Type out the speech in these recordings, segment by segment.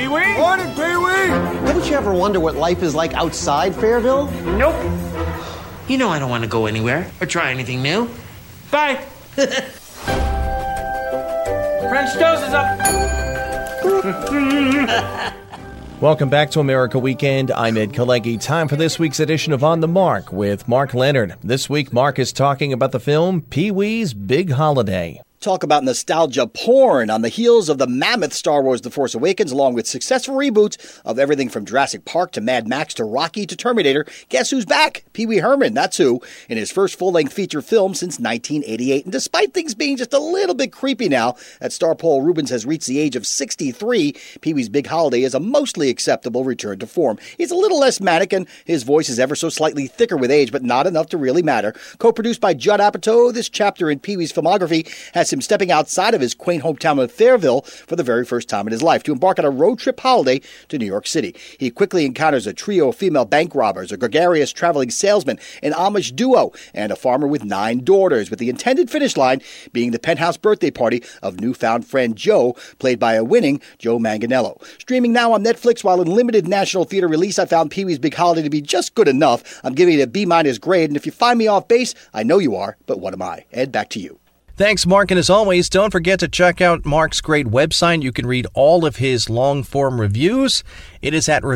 Pee-wee. Morning, Pee-wee. Haven't you ever wonder what life is like outside Fairville? Nope. You know I don't want to go anywhere or try anything new. Bye. French toast is up. Welcome back to America Weekend. I'm Ed Kalecki. Time for this week's edition of On the Mark with Mark Leonard. This week, Mark is talking about the film Pee-wee's Big Holiday. Talk about nostalgia porn on the heels of the mammoth Star Wars The Force Awakens, along with successful reboots of everything from Jurassic Park to Mad Max to Rocky to Terminator. Guess who's back? Pee-wee Herman, that's who, in his first full-length feature film since 1988. And despite things being just a little bit creepy now, that star Paul Reubens has reached the age of 63, Pee-wee's Big Holiday is a mostly acceptable return to form. He's a little less manic, and his voice is ever so slightly thicker with age, but not enough to really matter. Co-produced by Judd Apatow, this chapter in Pee-wee's filmography has him stepping outside of his quaint hometown of Fairville for the very first time in his life to embark on a road trip holiday to New York City. He quickly encounters a trio of female bank robbers, a gregarious traveling salesman, an Amish duo, and a farmer with 9 daughters, with the intended finish line being the penthouse birthday party of newfound friend Joe, played by a winning Joe Manganiello. Streaming now on Netflix, while in limited national theater release, I found Pee-wee's Big Holiday to be just good enough. I'm giving it a B- grade, and if you find me off base, I know you are, but what am I? Ed, back to you. Thanks, Mark, and as always, don't forget to check out Mark's great website. You can read all of his long-form reviews. It is at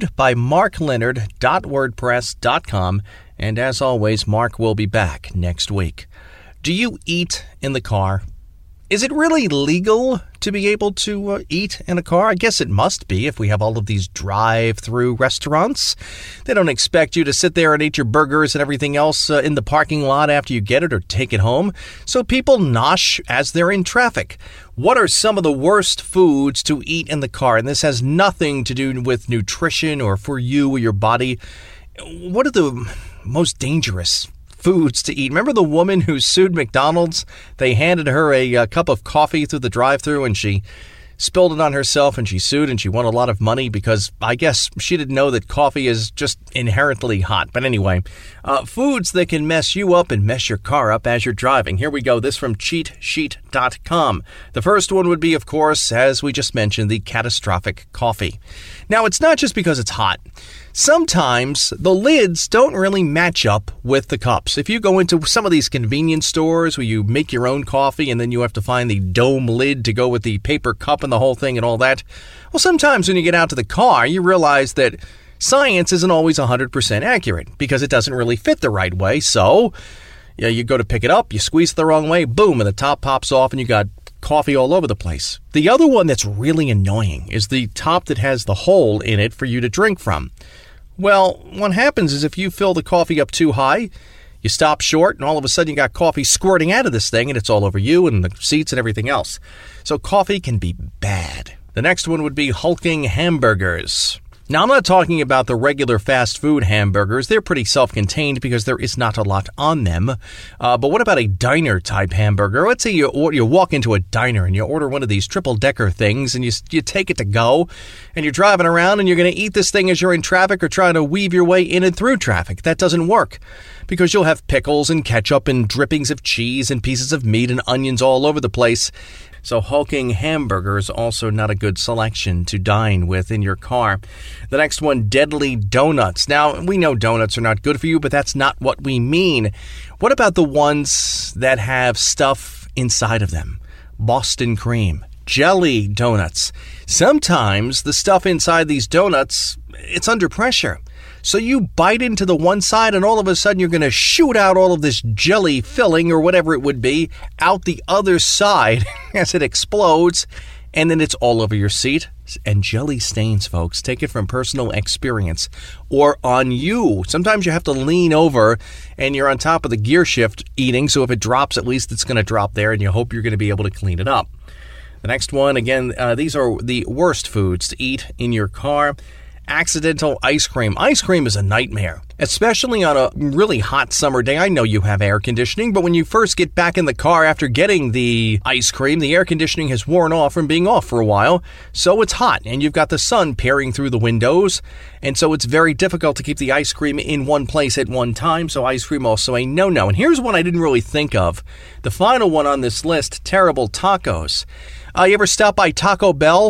reviewedbymarkleonard.wordpress.com, and as always, Mark will be back next week. Do you eat in the car? Is it really legal to be able to eat in a car? I guess it must be if we have all of these drive-through restaurants. They don't expect you to sit there and eat your burgers and everything else in the parking lot after you get it or take it home. So people nosh as they're in traffic. What are some of the worst foods to eat in the car? And this has nothing to do with nutrition or for you or your body. What are the most dangerous foods to eat? Remember the woman who sued McDonald's? They handed her a cup of coffee through the drive-thru and she spilled it on herself and she sued and she won a lot of money because I guess she didn't know that coffee is just inherently hot. But anyway, foods that can mess you up and mess your car up as you're driving. Here we go. This from cheatsheet.com. The first one would be, of course, as we just mentioned, the catastrophic coffee. Now, it's not just because it's hot. Sometimes the lids don't really match up with the cups. If you go into some of these convenience stores where you make your own coffee and then you have to find the dome lid to go with the paper cup and the whole thing and all that, well, sometimes when you get out to the car, you realize that science isn't always 100% accurate because it doesn't really fit the right way. So, yeah, you go to pick it up, you squeeze it the wrong way, boom, and the top pops off and you got coffee all over the place. The other one that's really annoying is the top that has the hole in it for you to drink from. Well, what happens is if you fill the coffee up too high, you stop short, and all of a sudden you got coffee squirting out of this thing, and it's all over you and the seats and everything else. So coffee can be bad. The next one would be hulking hamburgers. Now, I'm not talking about the regular fast food hamburgers. They're pretty self-contained because there is not a lot on them. But what about a diner-type hamburger? Let's say you walk into a diner and you order one of these triple-decker things and you take it to go and you're driving around and you're going to eat this thing as you're in traffic or trying to weave your way in and through traffic. That doesn't work because you'll have pickles and ketchup and drippings of cheese and pieces of meat and onions all over the place. So hulking hamburgers also not a good selection to dine with in your car. The next one, deadly donuts. Now, we know donuts are not good for you, but that's not what we mean. What about the ones that have stuff inside of them? Boston cream, jelly donuts. Sometimes the stuff inside these donuts, it's under pressure. So you bite into the one side and all of a sudden you're going to shoot out all of this jelly filling or whatever it would be out the other side as it explodes, and then it's all over your seat. And jelly stains, folks. Take it from personal experience. Or on you. Sometimes you have to lean over and you're on top of the gear shift eating, so if it drops, at least it's going to drop there and you hope you're going to be able to clean it up. The next one, again, these are the worst foods to eat in your car. Accidental ice cream. Ice cream is a nightmare, especially on a really hot summer day. I know you have air conditioning, but when you first get back in the car after getting the ice cream, the air conditioning has worn off from being off for a while, so it's hot, and you've got the sun peering through the windows, and so it's very difficult to keep the ice cream in one place at one time, so ice cream also a no-no. And here's one I didn't really think of. The final one on this list, terrible tacos. You ever stop by Taco Bell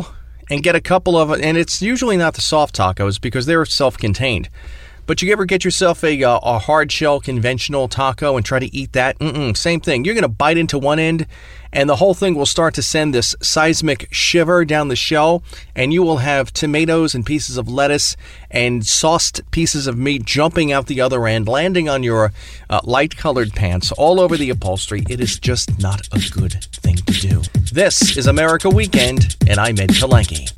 and get a couple of, and it's usually not the soft tacos because they're self-contained. But you ever get yourself a hard shell conventional taco and try to eat that? Same thing. You're going to bite into one end and the whole thing will start to send this seismic shiver down the shell, and you will have tomatoes and pieces of lettuce and sauced pieces of meat jumping out the other end, landing on your light-colored pants all over the upholstery. It is just not a good thing to do. This is America Weekend, and I'm Ed Kalenki.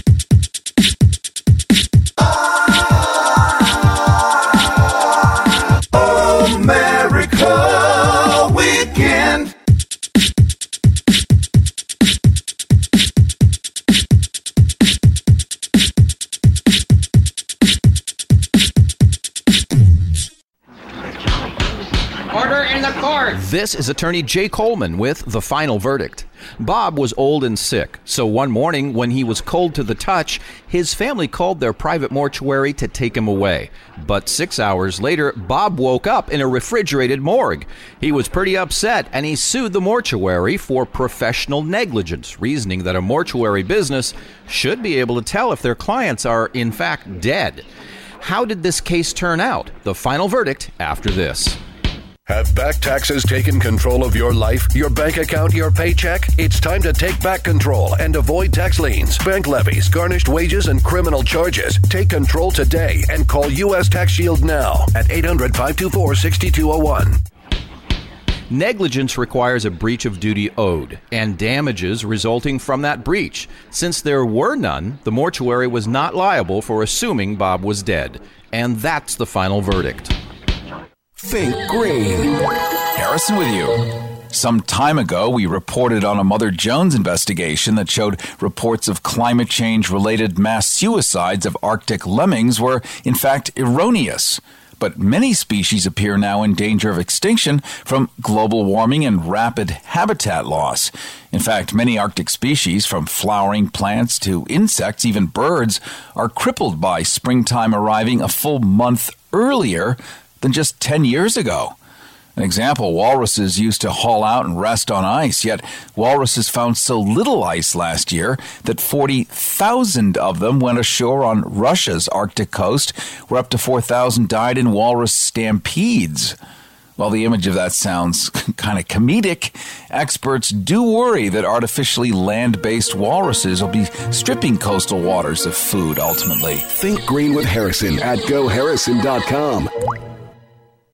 America Weekend. Order in the court. This is attorney Jay Coleman with The Final Verdict. Bob was old and sick, so one morning when he was cold to the touch, his family called their private mortuary to take him away. But 6 hours later, Bob woke up in a refrigerated morgue. He was pretty upset, and he sued the mortuary for professional negligence, reasoning that a mortuary business should be able to tell if their clients are, in fact, dead. How did this case turn out? The Final Verdict after this. Have back taxes taken control of your life, your bank account, your paycheck? It's time to take back control and avoid tax liens, bank levies, garnished wages, and criminal charges. Take control today and call U.S. Tax Shield now at 800-524-6201. Negligence requires a breach of duty owed and damages resulting from that breach. Since there were none, the mortuary was not liable for assuming Bob was dead. And that's the final verdict. Think Green. Harrison with you. Some time ago, we reported on a Mother Jones investigation that showed reports of climate change-related mass suicides of Arctic lemmings were, in fact, erroneous. But many species appear now in danger of extinction from global warming and rapid habitat loss. In fact, many Arctic species, from flowering plants to insects, even birds, are crippled by springtime arriving a full month earlier than just 10 years ago. An example, walruses used to haul out and rest on ice, yet walruses found so little ice last year that 40,000 of them went ashore on Russia's Arctic coast, where up to 4,000 died in walrus stampedes. While the image of that sounds kind of comedic, experts do worry that artificially land-based walruses will be stripping coastal waters of food ultimately. Think Green with Harrison at GoHarrison.com.